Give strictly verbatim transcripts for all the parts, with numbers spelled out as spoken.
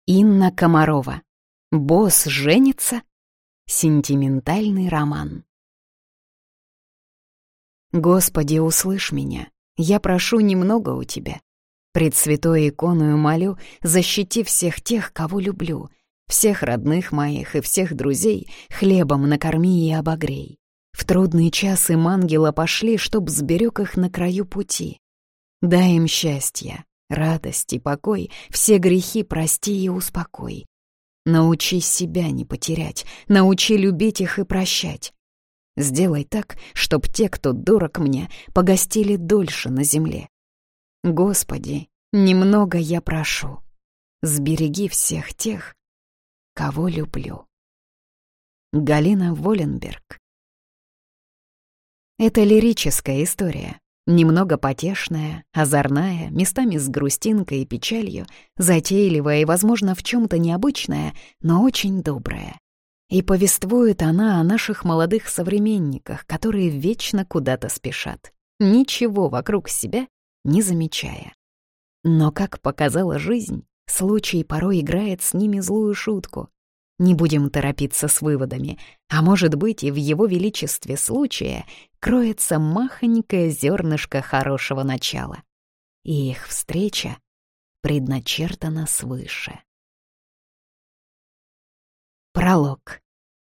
Инна Комарова. «Босс женится?» Сентиментальный роман. Господи, услышь меня, я прошу немного у Тебя. Пред святой иконою молю, защити всех тех, кого люблю, всех родных моих и всех друзей хлебом накорми и обогрей. В трудный час им ангела пошли, чтоб сберег их на краю пути. Дай им счастье, радость и покой, все грехи прости и успокой. Научи себя не потерять, научи любить их и прощать. Сделай так, чтоб те, кто дорог мне, погостили дольше на земле. Господи, немного я прошу, сбереги всех тех, кого люблю. Галина Воленберг. Это лирическая история. Немного потешная, озорная, местами с грустинкой и печалью, затейливая и, возможно, в чем-то необычная, но очень добрая. И повествует она о наших молодых современниках, которые вечно куда-то спешат, ничего вокруг себя не замечая. Но, как показала жизнь, случай порой играет с ними злую шутку. Не будем торопиться с выводами, а может быть и в его величестве случая кроется махонькое зернышко хорошего начала. И их встреча предначертана свыше. Пролог.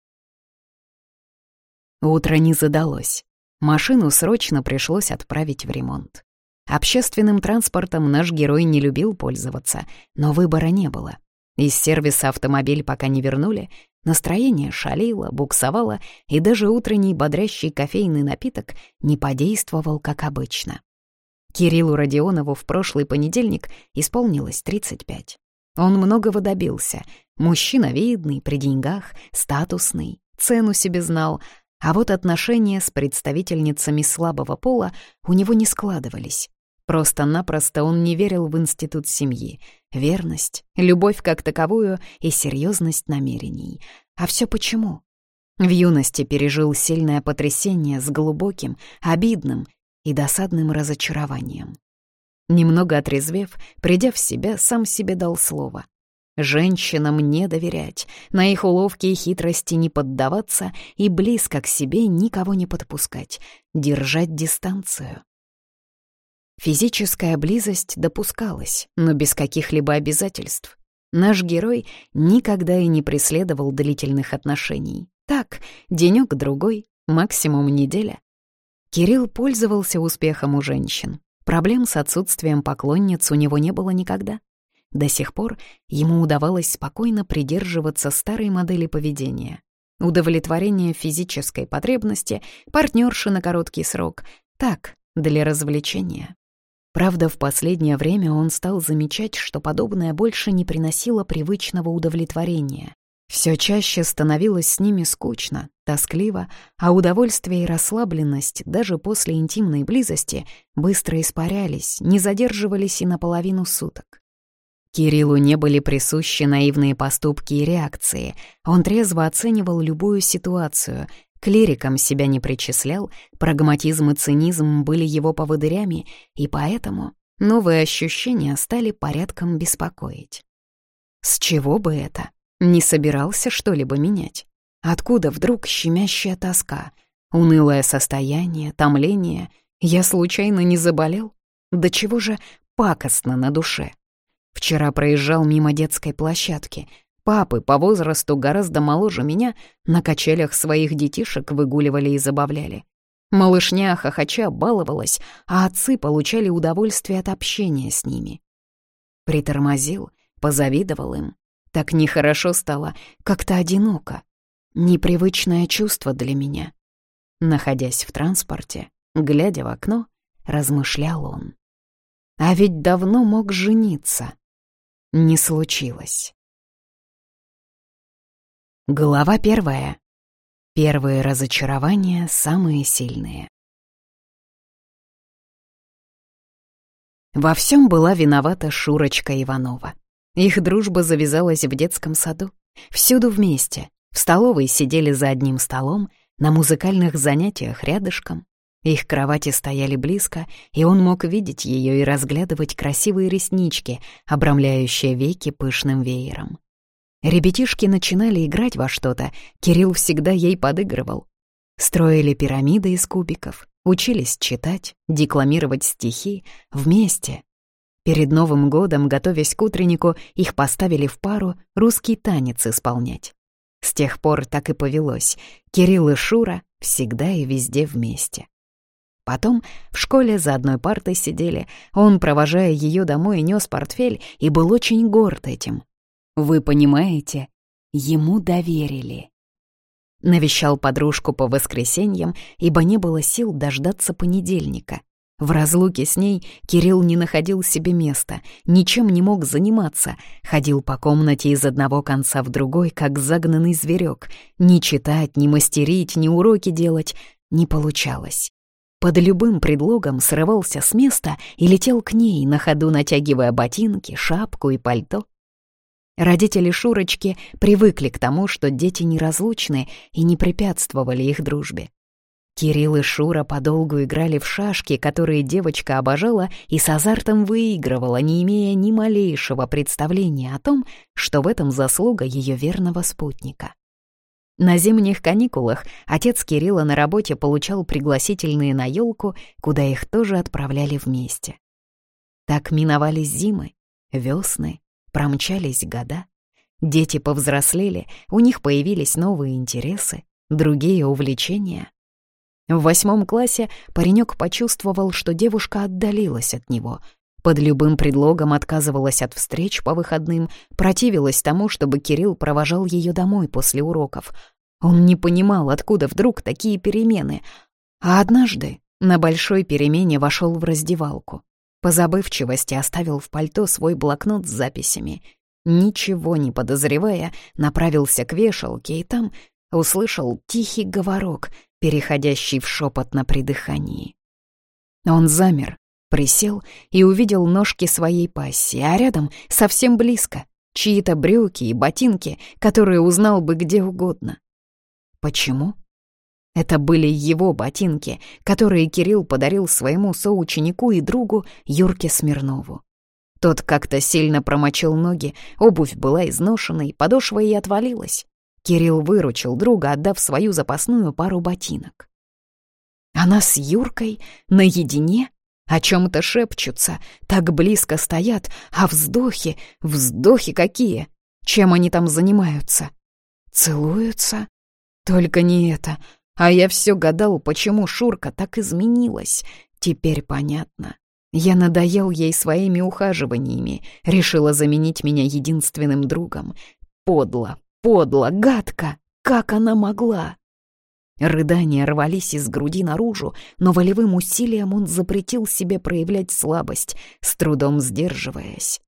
Утро не задалось. Машину срочно пришлось отправить в ремонт. Общественным транспортом наш герой не любил пользоваться, но выбора не было. Из сервиса автомобиль пока не вернули, настроение шалило, буксовало, и даже утренний бодрящий кофейный напиток не подействовал, как обычно. Кириллу Родионову в прошлый понедельник исполнилось тридцать пять. Он многого добился. Мужчина видный, при деньгах, статусный, цену себе знал, а вот отношения с представительницами слабого пола у него не складывались. Просто-напросто он не верил в институт семьи, верность, любовь как таковую и серьезность намерений. А все почему? В юности пережил сильное потрясение с глубоким, обидным и досадным разочарованием. Немного отрезвев, придя в себя, сам себе дал слово. Женщинам не доверять, на их уловки и хитрости не поддаваться и близко к себе никого не подпускать, держать дистанцию. Физическая близость допускалась, но без каких-либо обязательств. Наш герой никогда и не преследовал длительных отношений. Так, денёк-другой, максимум неделя. Кирилл пользовался успехом у женщин. Проблем с отсутствием поклонниц у него не было никогда. До сих пор ему удавалось спокойно придерживаться старой модели поведения. Удовлетворение физической потребности, партнерши на короткий срок. Так, для развлечения. Правда, в последнее время он стал замечать, что подобное больше не приносило привычного удовлетворения. Все чаще становилось с ними скучно, тоскливо, а удовольствие и расслабленность даже после интимной близости быстро испарялись, не задерживались и на половину суток. Кириллу не были присущи наивные поступки и реакции. Он трезво оценивал любую ситуацию, к лирикам себя не причислял, прагматизм и цинизм были его поводырями, и поэтому новые ощущения стали порядком беспокоить. С чего бы это? Не собирался что-либо менять? Откуда вдруг щемящая тоска, унылое состояние, томление? Я случайно не заболел? Да чего же пакостно на душе? Вчера проезжал мимо детской площадки. Папы по возрасту гораздо моложе меня на качелях своих детишек выгуливали и забавляли. Малышня хохоча баловалась, а отцы получали удовольствие от общения с ними. Притормозил, позавидовал им. Так нехорошо стало, как-то одиноко. Непривычное чувство для меня. Находясь в транспорте, глядя в окно, размышлял он. А ведь давно мог жениться. Не случилось. Глава первая. Первые разочарования самые сильные. Во всем была виновата Шурочка Иванова. Их дружба завязалась в детском саду. Всюду вместе. В столовой сидели за одним столом, на музыкальных занятиях рядышком. Их кровати стояли близко, и он мог видеть ее и разглядывать красивые реснички, обрамляющие веки пышным веером. Ребятишки начинали играть во что-то, Кирилл всегда ей подыгрывал. Строили пирамиды из кубиков, учились читать, декламировать стихи вместе. Перед Новым годом, готовясь к утреннику, их поставили в пару русский танец исполнять. С тех пор так и повелось. Кирилл и Шура всегда и везде вместе. Потом в школе за одной партой сидели, он, провожая ее домой, нес портфель и был очень горд этим. Вы понимаете, ему доверили. Навещал подружку по воскресеньям, ибо не было сил дождаться понедельника. В разлуке с ней Кирилл не находил себе места, ничем не мог заниматься, ходил по комнате из одного конца в другой, как загнанный зверек. Ни читать, ни мастерить, ни уроки делать не получалось. Под любым предлогом срывался с места и летел к ней, на ходу натягивая ботинки, шапку и пальто. Родители Шурочки привыкли к тому, что дети неразлучны, и не препятствовали их дружбе. Кирилл и Шура подолгу играли в шашки, которые девочка обожала и с азартом выигрывала, не имея ни малейшего представления о том, что в этом заслуга ее верного спутника. На зимних каникулах отец Кирилла на работе получал пригласительные на елку, куда их тоже отправляли вместе. Так миновались зимы, весны, промчались года. Дети повзрослели, у них появились новые интересы, другие увлечения. В восьмом классе паренек почувствовал, что девушка отдалилась от него. Под любым предлогом отказывалась от встреч по выходным, противилась тому, чтобы Кирилл провожал ее домой после уроков. Он не понимал, откуда вдруг такие перемены. А однажды на большой перемене вошел в раздевалку. По забывчивости оставил в пальто свой блокнот с записями. Ничего не подозревая, направился к вешалке и там услышал тихий говорок, переходящий в шепот на придыхании. Он замер, присел и увидел ножки своей пассии, а рядом, совсем близко, чьи-то брюки и ботинки, которые узнал бы где угодно. Почему? Это были его ботинки, которые Кирилл подарил своему соученику и другу Юрке Смирнову. Тот как-то сильно промочил ноги, обувь была изношенной, подошва и отвалилась. Кирилл выручил друга, отдав свою запасную пару ботинок. Она с Юркой наедине о чем-то шепчутся, так близко стоят, а вздохи, вздохи какие! Чем они там занимаются? Целуются? Только не это. А я все гадал, почему Шурка так изменилась. Теперь понятно. Я надоел ей своими ухаживаниями, решила заменить меня единственным другом. Подло, подло, гадко! Как она могла? Рыдания рвались из груди наружу, но волевым усилием он запретил себе проявлять слабость, с трудом сдерживаясь.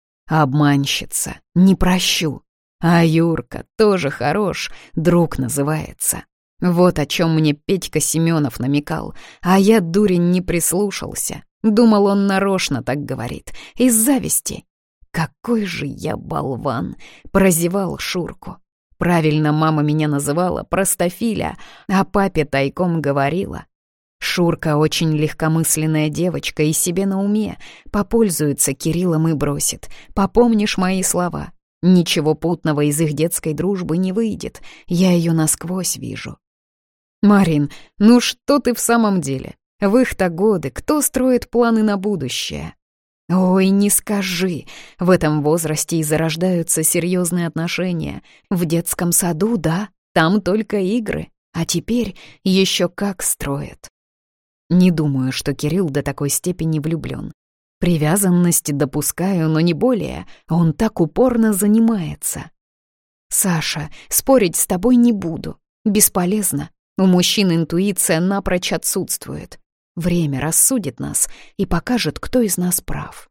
Обманщица, не прощу. А Юрка тоже хорош, друг называется. Вот о чем мне Петька Семенов намекал, а я, дурень, не прислушался. Думал, он нарочно так говорит, из зависти. Какой же я болван, прозевал Шурку. Правильно мама меня называла простофиля, а папе тайком говорила. Шурка очень легкомысленная девочка и себе на уме, попользуется Кириллом и бросит. Попомнишь мои слова? Ничего путного из их детской дружбы не выйдет, я ее насквозь вижу. Марин, ну что ты в самом деле? В их-то годы кто строит планы на будущее? Ой, не скажи, в этом возрасте и зарождаются серьезные отношения. В детском саду, да, там только игры, а теперь еще как строят. Не думаю, что Кирилл до такой степени влюблен. Привязанности допускаю, но не более, он так упорно занимается. Саша, спорить с тобой не буду, бесполезно. У мужчин интуиция напрочь отсутствует. Время рассудит нас и покажет, кто из нас прав.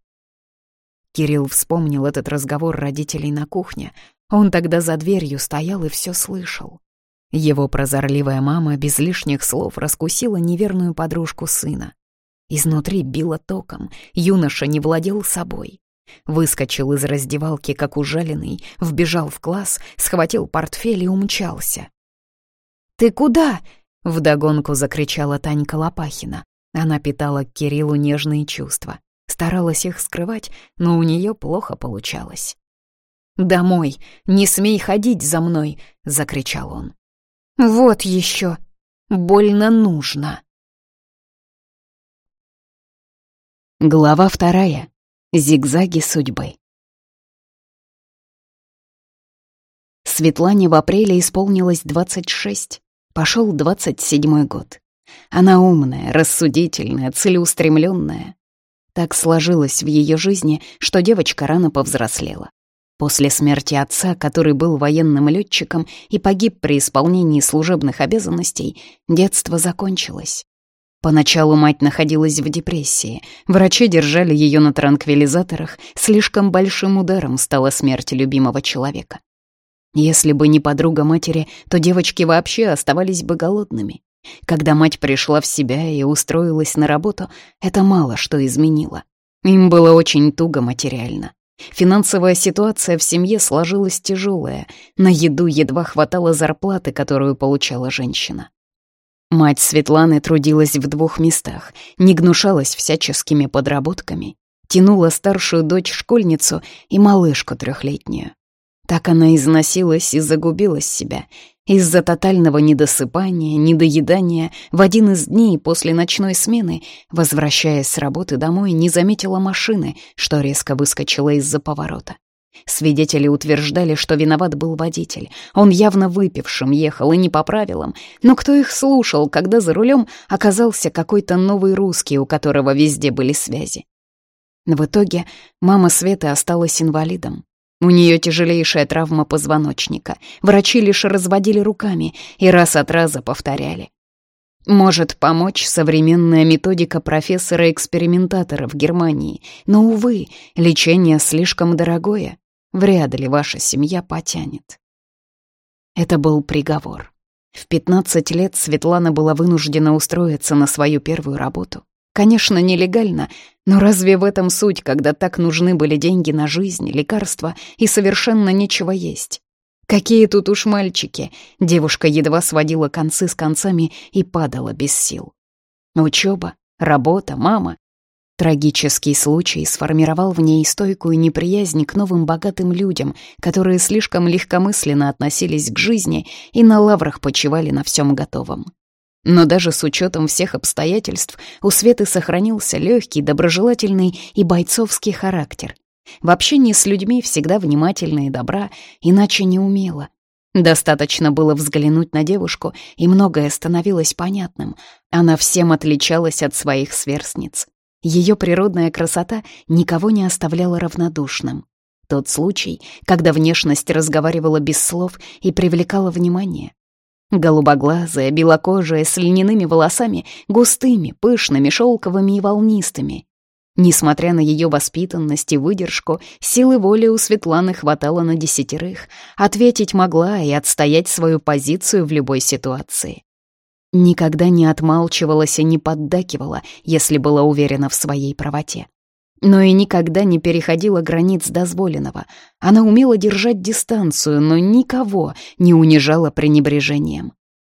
Кирилл вспомнил этот разговор родителей на кухне. Он тогда за дверью стоял и все слышал. Его прозорливая мама без лишних слов раскусила неверную подружку сына. Изнутри било током, юноша не владел собой. Выскочил из раздевалки, как ужаленный, вбежал в класс, схватил портфель и умчался. «Ты куда?» — Вдогонку закричала Танька Лопахина. Она питала к Кириллу нежные чувства. Старалась их скрывать, но у нее плохо получалось. «Домой! Не смей ходить за мной!» — закричал он. «Вот еще! Больно нужно!» Глава вторая. Зигзаги судьбы. Светлане в апреле исполнилось двадцать шесть. Пошел двадцать седьмой год. Она умная, рассудительная, целеустремленная. Так сложилось в ее жизни, что девочка рано повзрослела. После смерти отца, который был военным летчиком и погиб при исполнении служебных обязанностей, детство закончилось. Поначалу мать находилась в депрессии. Врачи держали ее на транквилизаторах. Слишком большим ударом стала смерть любимого человека. Если бы не подруга матери, то девочки вообще оставались бы голодными. Когда мать пришла в себя и устроилась на работу, это мало что изменило. Им было очень туго материально. Финансовая ситуация в семье сложилась тяжелая. На еду едва хватало зарплаты, которую получала женщина. Мать Светланы трудилась в двух местах, не гнушалась всяческими подработками, тянула старшую дочь-школьницу и малышку трехлетнюю. Так она износилась и загубила себя. Из-за тотального недосыпания, недоедания в один из дней после ночной смены, возвращаясь с работы домой, не заметила машины, что резко выскочила из-за поворота. Свидетели утверждали, что виноват был водитель. Он явно выпившим ехал и не по правилам. Но кто их слушал, когда за рулем оказался какой-то новый русский, у которого везде были связи? В итоге мама Светы осталась инвалидом. У нее тяжелейшая травма позвоночника. Врачи лишь разводили руками и раз от раза повторяли. Может помочь современная методика профессора-экспериментатора в Германии, но, увы, лечение слишком дорогое. Вряд ли ваша семья потянет. Это был приговор. В пятнадцать лет Светлана была вынуждена устроиться на свою первую работу. Конечно, нелегально, но разве в этом суть, когда так нужны были деньги на жизнь, лекарства и совершенно нечего есть? Какие тут уж мальчики! Девушка едва сводила концы с концами и падала без сил. Учеба, работа, мама. Трагический случай сформировал в ней стойкую неприязнь к новым богатым людям, которые слишком легкомысленно относились к жизни и на лаврах почивали на всем готовом. Но даже с учетом всех обстоятельств у Светы сохранился легкий, доброжелательный и бойцовский характер. В общении с людьми всегда внимательна и добра, иначе не умела. Достаточно было взглянуть на девушку, и многое становилось понятным. Она всем отличалась от своих сверстниц. Ее природная красота никого не оставляла равнодушным. Тот случай, когда внешность разговаривала без слов и привлекала внимание. Голубоглазая, белокожая, с льняными волосами, густыми, пышными, шелковыми и волнистыми. Несмотря на ее воспитанность и выдержку, силы воли у Светланы хватало на десятерых. Ответить могла и отстоять свою позицию в любой ситуации. Никогда не отмалчивалась и не поддакивала, если была уверена в своей правоте. Но и никогда не переходила границ дозволенного. Она умела держать дистанцию, но никого не унижала пренебрежением.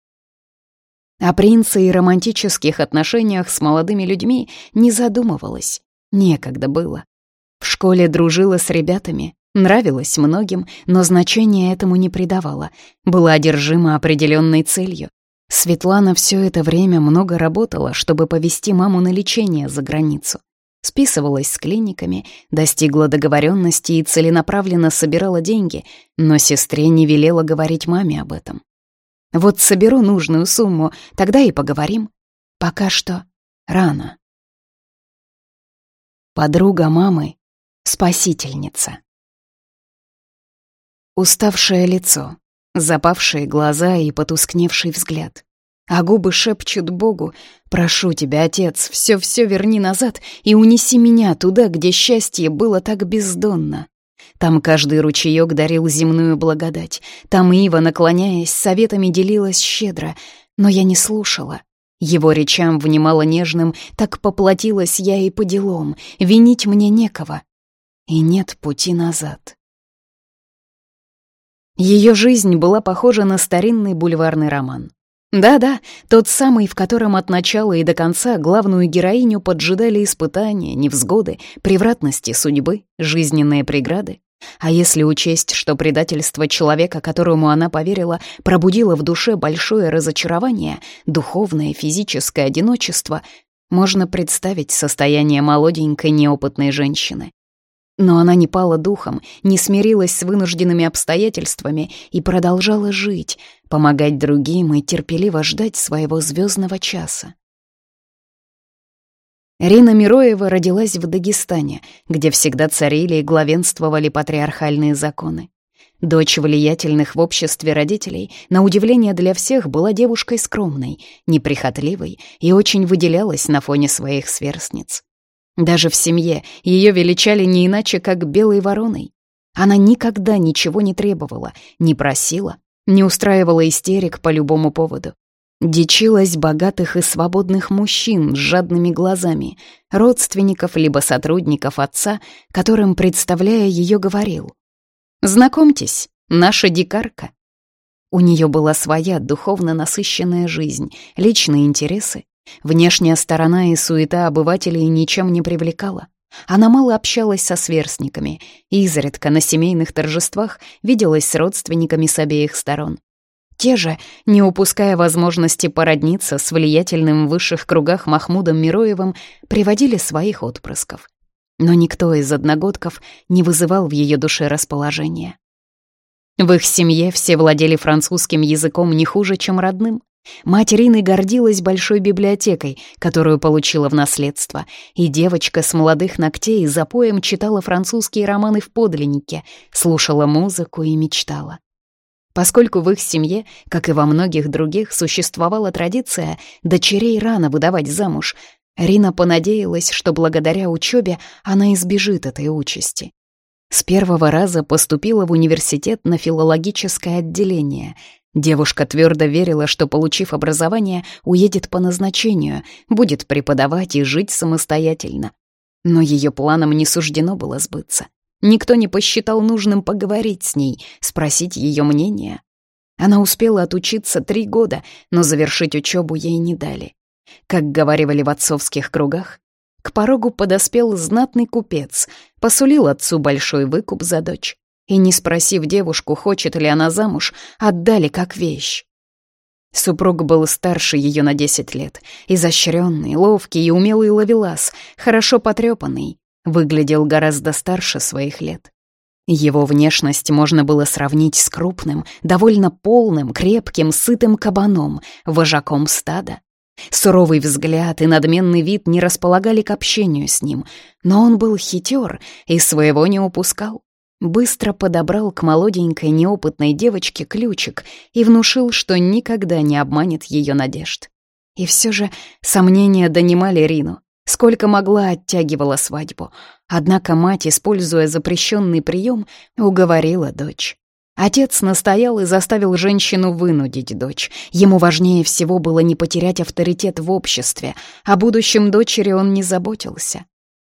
О принце и романтических отношениях с молодыми людьми не задумывалась. Некогда было. В школе дружила с ребятами, нравилась многим, но значения этому не придавала. Была одержима определенной целью. Светлана все это время много работала, чтобы повезти маму на лечение за границу. Списывалась с клиниками, достигла договоренности и целенаправленно собирала деньги, но сестре не велела говорить маме об этом. Вот соберу нужную сумму, тогда и поговорим. Пока что рано. Подруга мамы — спасительница. Уставшее лицо, запавшие глаза и потускневший взгляд. А губы шепчут Богу: «Прошу тебя, Отец, все-все верни назад и унеси меня туда, где счастье было так бездонно». Там каждый ручеёк дарил земную благодать, там Ива, наклоняясь, советами делилась щедро, но я не слушала. Его речам внимала нежным, так поплатилась я и по делам, винить мне некого, и нет пути назад. Ее жизнь была похожа на старинный бульварный роман. Да-да, тот самый, в котором от начала и до конца главную героиню поджидали испытания, невзгоды, превратности судьбы, жизненные преграды. А если учесть, что предательство человека, которому она поверила, пробудило в душе большое разочарование, духовное, физическое одиночество, можно представить состояние молоденькой неопытной женщины. Но она не пала духом, не смирилась с вынужденными обстоятельствами и продолжала жить, помогать другим и терпеливо ждать своего звездного часа. Рина Мироева родилась в Дагестане, где всегда царили и главенствовали патриархальные законы. Дочь влиятельных в обществе родителей, на удивление для всех, была девушкой скромной, неприхотливой и очень выделялась на фоне своих сверстниц. Даже в семье ее величали не иначе, как белой вороной. Она никогда ничего не требовала, не просила, не устраивала истерик по любому поводу. Дичилась богатых и свободных мужчин с жадными глазами, родственников либо сотрудников отца, которым, представляя ее, говорил: «Знакомьтесь, наша дикарка». У нее была своя духовно насыщенная жизнь, личные интересы. Внешняя сторона и суета обывателей ничем не привлекала. Она мало общалась со сверстниками, изредка на семейных торжествах виделась с родственниками с обеих сторон. Те же, не упуская возможности породниться с влиятельным в высших кругах Махмудом Мироевым, приводили своих отпрысков. Но никто из одногодков не вызывал в ее душе расположения. В их семье все владели французским языком не хуже, чем родным. Мать Рины гордилась большой библиотекой, которую получила в наследство, и девочка с молодых ногтей за поем читала французские романы в подлиннике, слушала музыку и мечтала. Поскольку в их семье, как и во многих других, существовала традиция дочерей рано выдавать замуж, Рина понадеялась, что благодаря учебе она избежит этой участи. С первого раза поступила в университет на филологическое отделение. Девушка твердо верила, что, получив образование, уедет по назначению, будет преподавать и жить самостоятельно. Но ее планам не суждено было сбыться. Никто не посчитал нужным поговорить с ней, спросить ее мнение. Она успела отучиться три года, но завершить учебу ей не дали. Как говаривали в отцовских кругах, к порогу подоспел знатный купец, посулил отцу большой выкуп за дочь. И, не спросив девушку, хочет ли она замуж, отдали как вещь. Супруг был старше ее на десять лет, изощренный, ловкий и умелый ловелас, хорошо потрепанный, выглядел гораздо старше своих лет. Его внешность можно было сравнить с крупным, довольно полным, крепким, сытым кабаном, вожаком стада. Суровый взгляд и надменный вид не располагали к общению с ним, но он был хитер и своего не упускал. Быстро подобрал к молоденькой неопытной девочке ключик и внушил, что никогда не обманет ее надежд. И все же сомнения донимали Рину. Сколько могла, оттягивала свадьбу. Однако мать, используя запрещенный прием, уговорила дочь. Отец настоял и заставил женщину вынудить дочь. Ему важнее всего было не потерять авторитет в обществе, о будущем дочери он не заботился.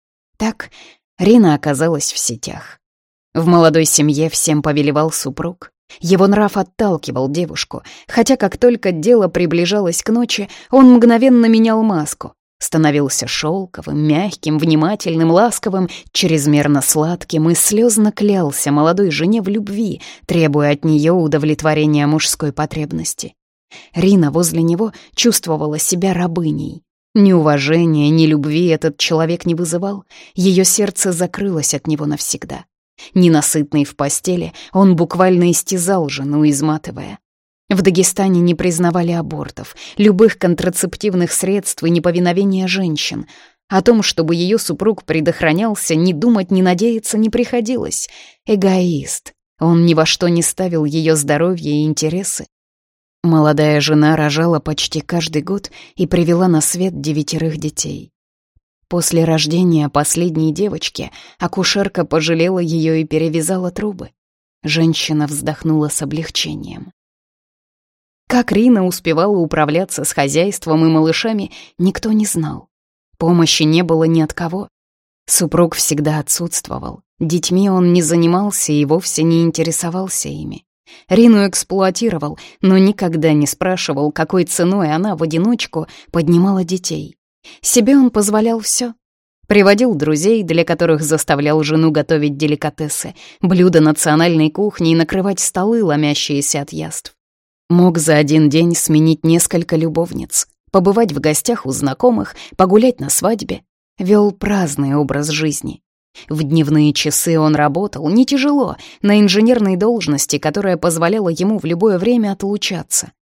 Так Рина оказалась в сетях. В молодой семье всем повелевал супруг. Его нрав отталкивал девушку, хотя как только дело приближалось к ночи, он мгновенно менял маску. Становился шелковым, мягким, внимательным, ласковым, чрезмерно сладким и слезно клялся молодой жене в любви, требуя от нее удовлетворения мужской потребности. Рина возле него чувствовала себя рабыней. Ни уважения, ни любви этот человек не вызывал, ее сердце закрылось от него навсегда. Ненасытный в постели, он буквально истязал жену, изматывая. В Дагестане не признавали абортов, любых контрацептивных средств и неповиновения женщин. О том, чтобы ее супруг предохранялся, ни думать, ни надеяться не приходилось. Эгоист. Он ни во что не ставил ее здоровье и интересы. Молодая жена рожала почти каждый год и привела на свет девятерых детей. После рождения последней девочки акушерка пожалела ее и перевязала трубы. Женщина вздохнула с облегчением. Как Рина успевала управляться с хозяйством и малышами, никто не знал. Помощи не было ни от кого. Супруг всегда отсутствовал. Детьми он не занимался и вовсе не интересовался ими. Рину эксплуатировал, но никогда не спрашивал, какой ценой она в одиночку поднимала детей. Себе он позволял все. Приводил друзей, для которых заставлял жену готовить деликатесы, блюда национальной кухни и накрывать столы, ломящиеся от яств. Мог за один день сменить несколько любовниц, побывать в гостях у знакомых, погулять на свадьбе. Вел праздный образ жизни. В дневные часы он работал, не тяжело, на инженерной должности, которая позволяла ему в любое время отлучаться.